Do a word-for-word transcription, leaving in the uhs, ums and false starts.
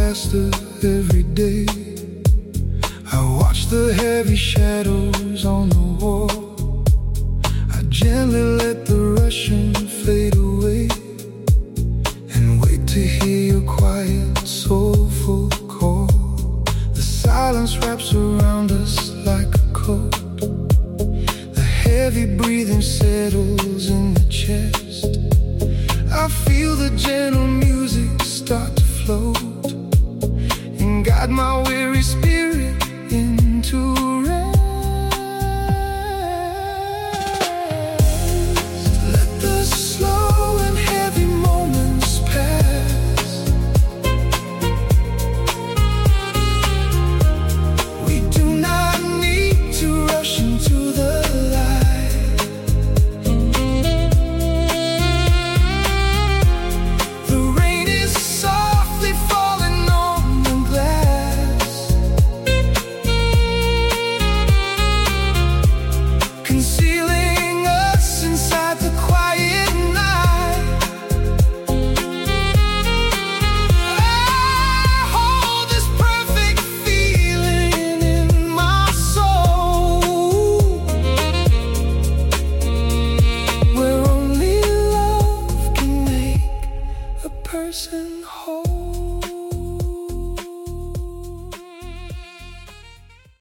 faster every day. I watch the heavy shadows on the wall. I gently let the Russian fade away, and wait to hear your quiet, soulful call. The silence wraps around us like a coat. The heavy breathing settles in the chest. I feel the gentle